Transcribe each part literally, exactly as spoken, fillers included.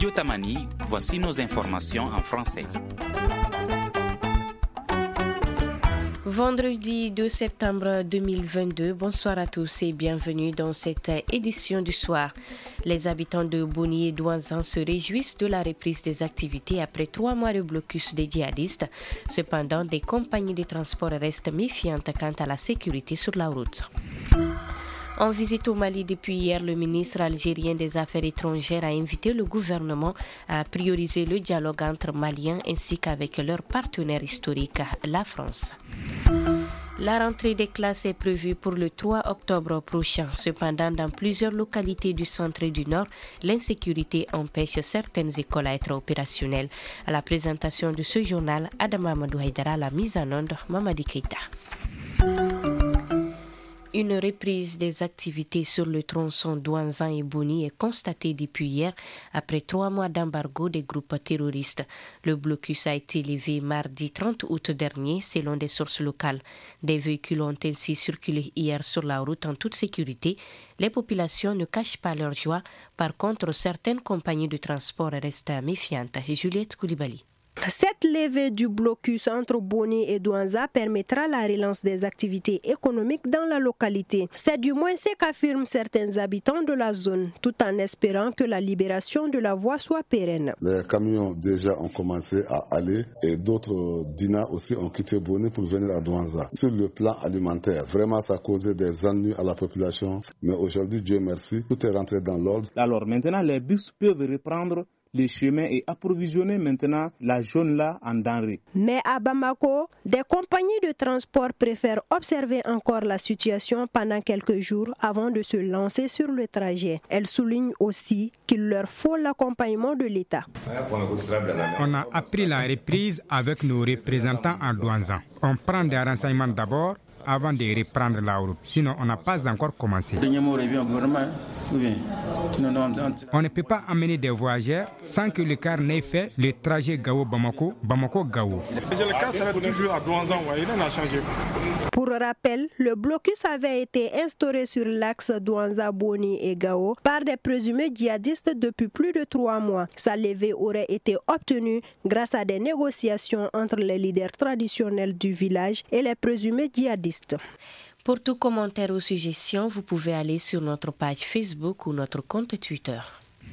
studio Tamani, voici nos informations en français. Vendredi deux septembre deux mille vingt-deux, bonsoir à tous et bienvenue dans cette édition du soir. Les habitants de Boni et Douanzan se réjouissent de la reprise des activités après trois mois de blocus des djihadistes. Cependant, des compagnies de transport restent méfiantes quant à la sécurité sur la route. En visite au Mali depuis hier, le ministre algérien des Affaires étrangères a invité le gouvernement à prioriser le dialogue entre Maliens ainsi qu'avec leur partenaire historique, la France. La rentrée des classes est prévue pour le trois octobre prochain. Cependant, dans plusieurs localités du centre et du nord, l'insécurité empêche certaines écoles à être opérationnelles. À la présentation de ce journal, Adama Amadou Haïdara, la mise en onde, Mamadi Keita. Une reprise des activités sur le tronçon Douanzan et Boni est constatée depuis hier après trois mois d'embargo des groupes terroristes. Le blocus a été levé mardi trente août dernier selon des sources locales. Des véhicules ont ainsi circulé hier sur la route en toute sécurité. Les populations ne cachent pas leur joie. Par contre, certaines compagnies de transport restent méfiantes. Juliette Koulibaly. Cette levée du blocus entre Boni et Douanzan permettra la relance des activités économiques dans la localité. C'est du moins ce qu'affirment certains habitants de la zone, tout en espérant que la libération de la voie soit pérenne. Les camions déjà ont commencé à aller et d'autres dinas aussi ont quitté Boni pour venir à Douanzan. Sur le plan alimentaire, vraiment ça a causé des ennuis à la population. Mais aujourd'hui, Dieu merci, tout est rentré dans l'ordre. Alors maintenant, les bus peuvent reprendre les chemins et approvisionner maintenant la zone-là en denrées. Mais à Bamako, des compagnies de transport préfèrent observer encore la situation pendant quelques jours avant de se lancer sur le trajet. Elles soulignent aussi qu'il leur faut l'accompagnement de l'État. On a appris la reprise avec nos représentants en Douanzan. On prend des renseignements d'abord avant de reprendre la route. Sinon, on n'a pas encore commencé. On ne peut pas amener des voyageurs sans que le car n'ait fait le trajet Gao-Bamako, Bamako-Gao. Le car s'arrête toujours à Douanzan, il n'a changé. Pour rappel, le blocus avait été instauré sur l'axe Douanzan-Boni et Gao par des présumés djihadistes depuis plus de trois mois. Sa levée aurait été obtenue grâce à des négociations entre les leaders traditionnels du village et les présumés djihadistes. Pour tout commentaire ou suggestion, vous pouvez aller sur notre page Facebook ou notre compte Twitter.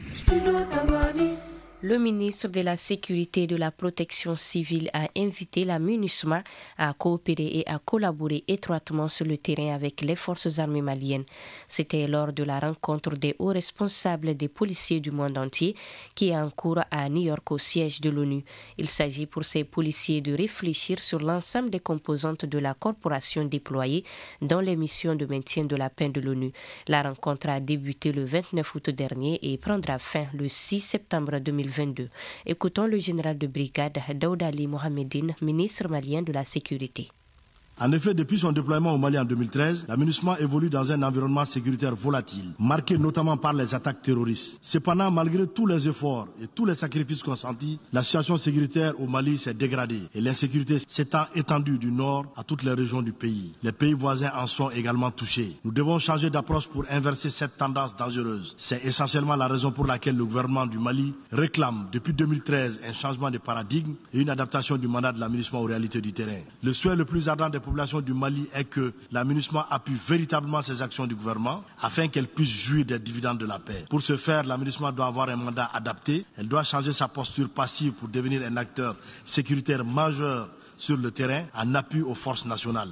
Le ministre de la Sécurité et de la Protection civile a invité la MINUSMA à coopérer et à collaborer étroitement sur le terrain avec les forces armées maliennes. C'était lors de la rencontre des hauts responsables des policiers du monde entier qui est en cours à New York au siège de l'ONU. Il s'agit pour ces policiers de réfléchir sur l'ensemble des composantes de la corporation déployée dans les missions de maintien de la paix de l'ONU. La rencontre a débuté le vingt-neuf août dernier et prendra fin le six septembre deux mille vingt-deux. Écoutons le général de brigade Daoud Ali Mohamedine, ministre malien de la Sécurité. En effet, depuis son déploiement au Mali en deux mille treize, la MINUSMA évolue dans un environnement sécuritaire volatile, marqué notamment par les attaques terroristes. Cependant, malgré tous les efforts et tous les sacrifices consentis, la situation sécuritaire au Mali s'est dégradée et l'insécurité s'étant étendue du nord à toutes les régions du pays. Les pays voisins en sont également touchés. Nous devons changer d'approche pour inverser cette tendance dangereuse. C'est essentiellement la raison pour laquelle le gouvernement du Mali réclame depuis deux mille treize un changement de paradigme et une adaptation du mandat de la MINUSMA aux réalités du terrain. Le souhait le plus ardent des population du Mali est que la MINUSMA appuie véritablement ces actions du gouvernement afin qu'elle puisse jouir des dividendes de la paix. Pour ce faire, la MINUSMA doit avoir un mandat adapté. Elle doit changer sa posture passive pour devenir un acteur sécuritaire majeur sur le terrain en appui aux forces nationales.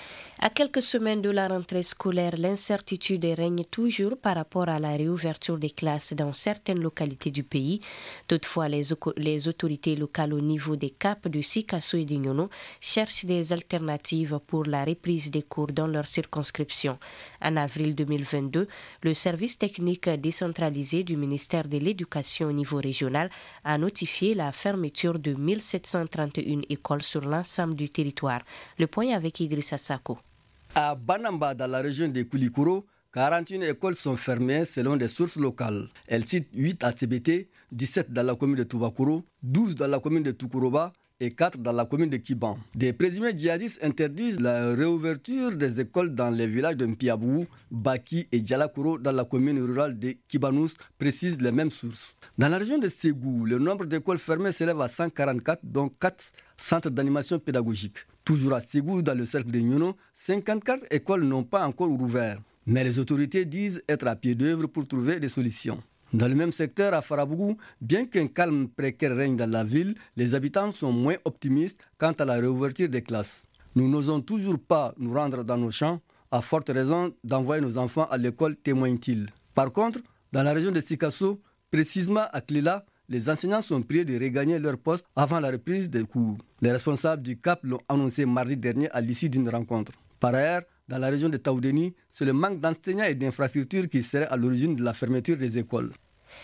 À quelques semaines de la rentrée scolaire, l'incertitude règne toujours par rapport à la réouverture des classes dans certaines localités du pays. Toutefois, les, les autorités locales au niveau des caps de Sikasso et de Nyono cherchent des alternatives pour la reprise des cours dans leur circonscription. En avril deux mille vingt-deux, le service technique décentralisé du ministère de l'Éducation au niveau régional a notifié la fermeture de mille sept cent trente et une écoles sur l'ensemble du territoire. Le point avec Idrissa Sako. À Banamba, dans la région de Koulikoro, quarante et une écoles sont fermées selon des sources locales. Elles citent huit à C B T, dix-sept dans la commune de Toubakoro, douze dans la commune de Tukuroba et quatre dans la commune de Kiban. Des présumés djihadistes interdisent la réouverture des écoles dans les villages de Mpiabou, Baki et Dialakoro dans la commune rurale de Kibanous, précisent les mêmes sources. Dans la région de Ségou, le nombre d'écoles fermées s'élève à cent quarante-quatre, dont quatre centres d'animation pédagogique. Toujours à Ségou, dans le cercle de Nyono, cinquante-quatre écoles n'ont pas encore ouvert. Mais les autorités disent être à pied d'œuvre pour trouver des solutions. Dans le même secteur, à Farabougou, bien qu'un calme précaire règne dans la ville, les habitants sont moins optimistes quant à la réouverture des classes. Nous n'osons toujours pas nous rendre dans nos champs, à forte raison d'envoyer nos enfants à l'école, témoigne-t-il. Par contre, dans la région de Sikasso, précisément à Klela, les enseignants sont priés de regagner leur poste avant la reprise des cours. Les responsables du C A P l'ont annoncé mardi dernier à l'issue d'une rencontre. Par ailleurs, dans la région de Taoudeni, c'est le manque d'enseignants et d'infrastructures qui serait à l'origine de la fermeture des écoles.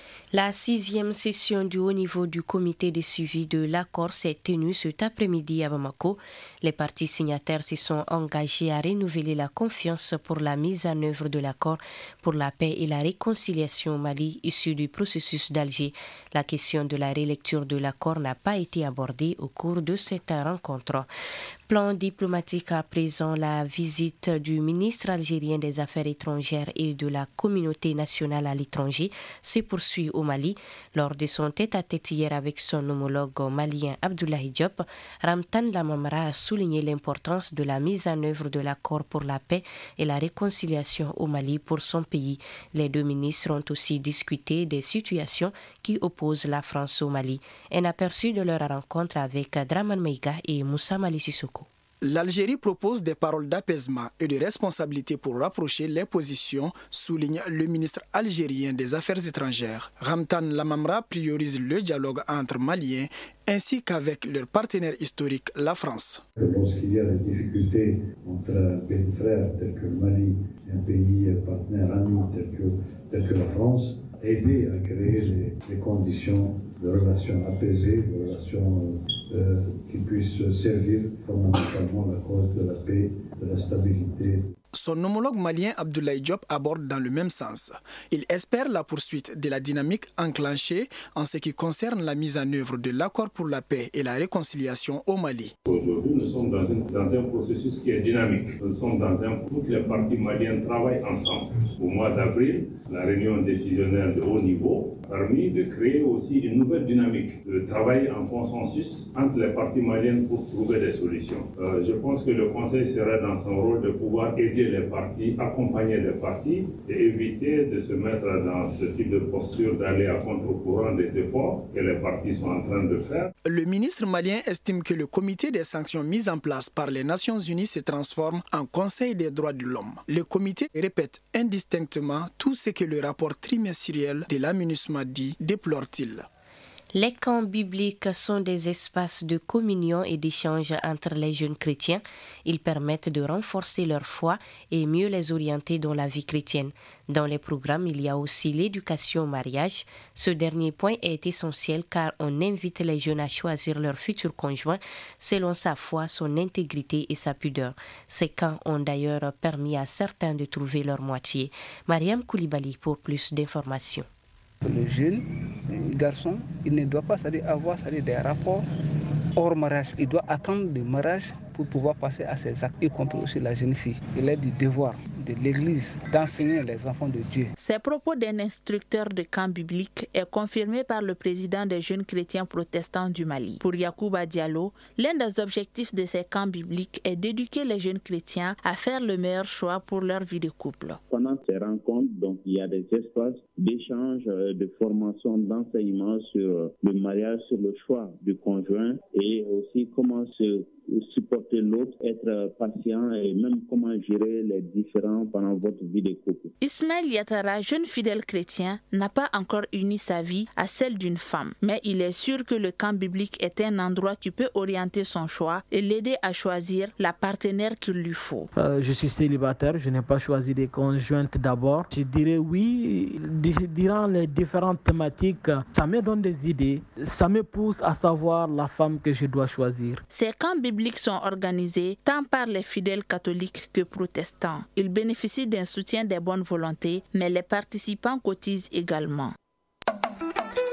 La sixième session du haut niveau du comité de suivi de l'accord s'est tenue cet après-midi à Bamako. Les parties signataires se sont engagées à renouveler la confiance pour la mise en œuvre de l'accord pour la paix et la réconciliation au Mali issu du processus d'Alger. La question de la relecture de l'accord n'a pas été abordée au cours de cette rencontre. Plan diplomatique à présent, la visite du ministre algérien des Affaires étrangères et de la communauté nationale à l'étranger se poursuit au Mali. Lors de son tête-à-tête hier avec son homologue malien Abdoulaye Diop, Ramtan Lamamra a souligné l'importance de la mise en œuvre de l'accord pour la paix et la réconciliation au Mali pour son pays. Les deux ministres ont aussi discuté des situations qui opposent la France au Mali. Un aperçu de leur rencontre avec Draman Meiga et Moussa Mali Sissoko. L'Algérie propose des paroles d'apaisement et de responsabilité pour rapprocher les positions, souligne le ministre algérien des Affaires étrangères. Ramtan Lamamra priorise le dialogue entre Maliens ainsi qu'avec leur partenaire historique, la France. Lorsqu'il y a des difficultés entre pays frères tels que le Mali et un pays partenaire ami tel que, tel que la France, aider à créer les, les conditions de relations apaisées, de relations euh, qui puissent servir fondamentalement la cause de la paix, de la stabilité. Son homologue malien Abdoulaye Diop aborde dans le même sens. Il espère la poursuite de la dynamique enclenchée en ce qui concerne la mise en œuvre de l'accord pour la paix et la réconciliation au Mali. Aujourd'hui, nous sommes dans, une, dans un processus qui est dynamique. Nous sommes dans un pour que les partis maliens travaillent ensemble. Au mois d'avril, la réunion décisionnelle de haut niveau a permis de créer aussi une nouvelle dynamique, de travailler en consensus entre les partis maliens pour trouver des solutions. Euh, je pense que le Conseil sera dans son rôle de pouvoir aider les partis, accompagner les partis et éviter de se mettre dans ce type de posture d'aller à contre-courant des efforts que les partis sont en train de faire. Le ministre malien estime que le comité des sanctions mises en place par les Nations Unies se transforme en Conseil des droits de l'homme. Le comité répète indistinctement tout ce que le rapport trimestriel de la MINUSMA dit, déplore-t-il. Les camps bibliques sont des espaces de communion et d'échange entre les jeunes chrétiens. Ils permettent de renforcer leur foi et mieux les orienter dans la vie chrétienne. Dans les programmes, il y a aussi l'éducation au mariage. Ce dernier point est essentiel car on invite les jeunes à choisir leur futur conjoint selon sa foi, son intégrité et sa pudeur. Ces camps ont d'ailleurs permis à certains de trouver leur moitié. Mariam Koulibaly pour plus d'informations. Le jeune garçon, il ne doit pas avoir des rapports hors mariage. Il doit attendre le mariage pour pouvoir passer à ses actes, y compris aussi la jeune fille. Il est du devoir de l'Église d'enseigner les enfants de Dieu. Ces propos d'un instructeur de camp biblique est confirmé par le président des jeunes chrétiens protestants du Mali. Pour Yacouba Diallo, l'un des objectifs de ces camps bibliques est d'éduquer les jeunes chrétiens à faire le meilleur choix pour leur vie de couple. Pendant ces rencontres, donc, il y a des espaces d'échange, de formation, d'enseignement sur le mariage, sur le choix du conjoint et aussi comment se supporter l'autre, être patient et même comment gérer les différends pendant votre vie de couple. Ismaël Yatara, jeune fidèle chrétien, n'a pas encore uni sa vie à celle d'une femme, mais il est sûr que le camp biblique est un endroit qui peut orienter son choix et l'aider à choisir la partenaire qu'il lui faut. Euh, je suis célibataire, je n'ai pas choisi des conjointes d'abord. Je dirais oui, durant les différentes thématiques, ça me donne des idées, ça me pousse à savoir la femme que je dois choisir. Ces camps bibliques sont organisés tant par les fidèles catholiques que protestants. Ils bénéficient d'un soutien des bonnes volontés, mais les participants cotisent également.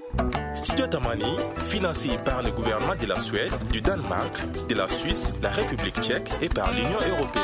Studio Tamani, financé par le gouvernement de la Suède, du Danemark, de la Suisse, la République tchèque et par l'Union européenne.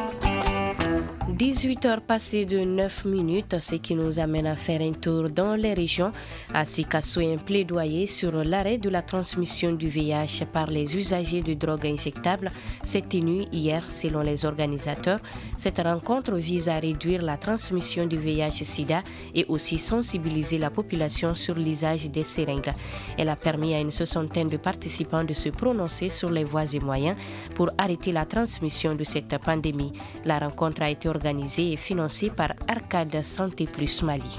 dix-huit heures passées de neuf minutes, ce qui nous amène à faire un tour dans les régions. À Sikasso, un plaidoyer sur l'arrêt de la transmission du V I H par les usagers de drogues injectables s'est tenu hier selon les organisateurs. Cette rencontre vise à réduire la transmission du V I H-Sida et aussi sensibiliser la population sur l'usage des seringues. Elle a permis à une soixantaine de participants de se prononcer sur les voies et moyens pour arrêter la transmission de cette pandémie. La rencontre a été organisée organisée et financée par Arcade Santé Plus Mali.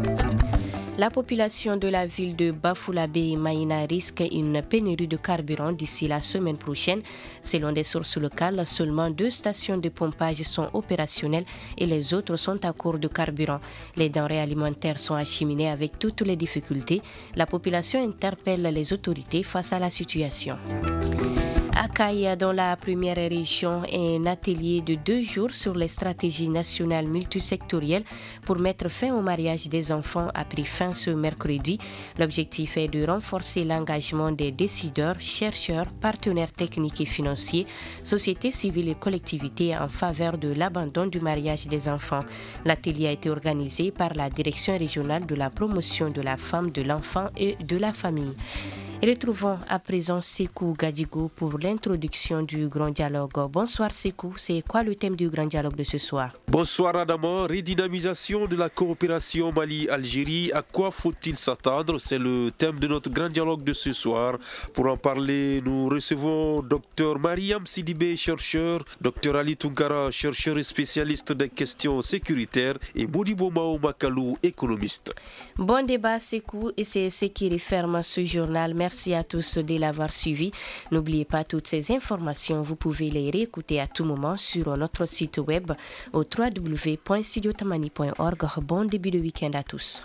La population de la ville de Bafoulavé et Maïna risque une pénurie de carburant d'ici la semaine prochaine. Selon des sources locales, seulement deux stations de pompage sont opérationnelles et les autres sont à court de carburant. Les denrées alimentaires sont acheminées avec toutes les difficultés. La population interpelle les autorités face à la situation. À Kaya, dans la première région, un atelier de deux jours sur les stratégies nationales multisectorielles pour mettre fin au mariage des enfants a pris fin ce mercredi. L'objectif est de renforcer l'engagement des décideurs, chercheurs, partenaires techniques et financiers, sociétés civiles et collectivités en faveur de l'abandon du mariage des enfants. L'atelier a été organisé par la Direction régionale de la promotion de la femme, de l'enfant et de la famille. Retrouvons à présent Sekou Gadigo pour l'introduction du Grand Dialogue. Bonsoir Sekou, c'est quoi le thème du Grand Dialogue de ce soir? Bonsoir Adama, redynamisation de la coopération Mali-Algérie, à quoi faut-il s'attendre? C'est le thème de notre Grand Dialogue de ce soir. Pour en parler, nous recevons Dr Mariam Sidibé, chercheur, Dr Ali Tunkara, chercheur et spécialiste des questions sécuritaires, et Modibo Mao Makalou, économiste. Bon débat Sekou, et c'est ce qui referme ce journal. Merci à tous de l'avoir suivi. N'oubliez pas toutes ces informations, vous pouvez les réécouter à tout moment sur notre site web au w w w point studio tamani point org. Bon début de week-end à tous.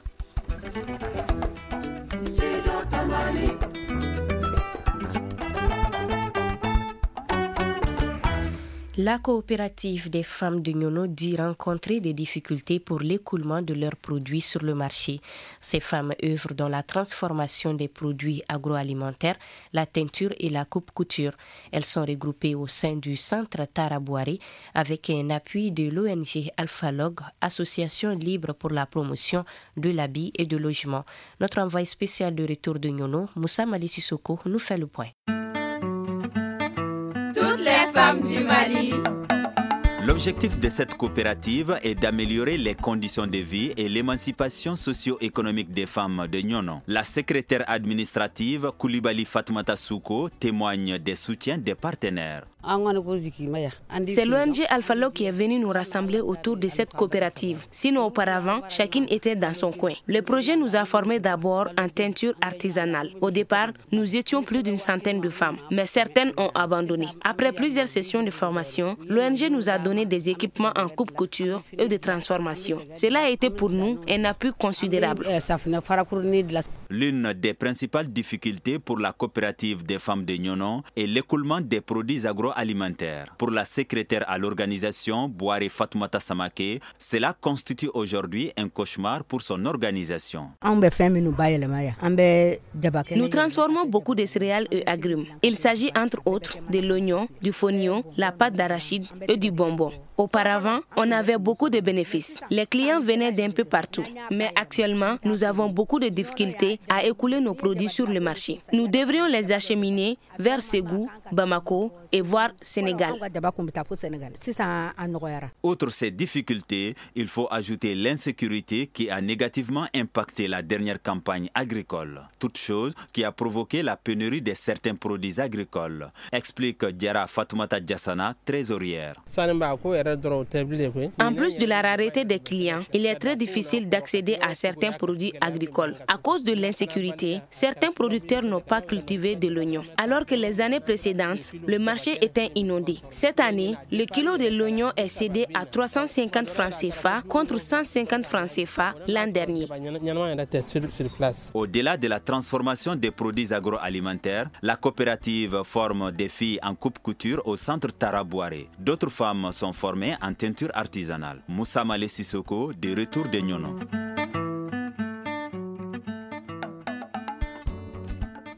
La coopérative des femmes de Nyono dit rencontrer des difficultés pour l'écoulement de leurs produits sur le marché. Ces femmes œuvrent dans la transformation des produits agroalimentaires, la teinture et la coupe-couture. Elles sont regroupées au sein du centre Tarabouari avec un appui de l'O N G Alphalog, association libre pour la promotion de l'habit et de logement. Notre envoyé spécial de retour de Nyono, Moussa Mali Sissoko, nous fait le point. Les femmes du Mali. L'objectif de cette coopérative est d'améliorer les conditions de vie et l'émancipation socio-économique des femmes de Nyono. La secrétaire administrative Koulibaly Fatmata Souko témoigne des soutiens des partenaires. C'est l'O N G Alphalog qui est venu nous rassembler autour de cette coopérative. Sinon, auparavant, chacune était dans son coin. Le projet nous a formés d'abord en teinture artisanale. Au départ, nous étions plus d'une centaine de femmes, mais certaines ont abandonné. Après plusieurs sessions de formation, l'O N G nous a donné des équipements en coupe-couture et de transformation. Cela a été pour nous un appui considérable. L'une des principales difficultés pour la coopérative des femmes de Nyono est l'écoulement des produits agroalimentaires. Pour la secrétaire à l'organisation, Bouare Fatoumata Samake, cela constitue aujourd'hui un cauchemar pour son organisation. Nous transformons beaucoup de céréales et agrumes. Il s'agit entre autres de l'oignon, du fonio, la pâte d'arachide et du bonbon. Auparavant, on avait beaucoup de bénéfices. Les clients venaient d'un peu partout. Mais actuellement, nous avons beaucoup de difficultés à écouler nos produits sur le marché. Nous devrions les acheminer vers Ségou, Bamako et voire Sénégal. Outre ces difficultés, il faut ajouter l'insécurité qui a négativement impacté la dernière campagne agricole. Toute chose qui a provoqué la pénurie de certains produits agricoles, explique Diara Fatoumata Djassana, trésorière. En plus de la rareté des clients, il est très difficile d'accéder à certains produits agricoles. À cause de l'insécurité, certains producteurs n'ont pas cultivé de l'oignon. Alors que les années précédentes, le marché était inondé. Cette année, le kilo de l'oignon est cédé à trois cent cinquante francs C F A contre cent cinquante francs C F A l'an dernier. Au-delà de la transformation des produits agroalimentaires, la coopérative forme des filles en coupe-couture au centre Tarabouare. D'autres femmes sont formées en teinture artisanale. Moussa Malé Sissoko, de retour de Nyono.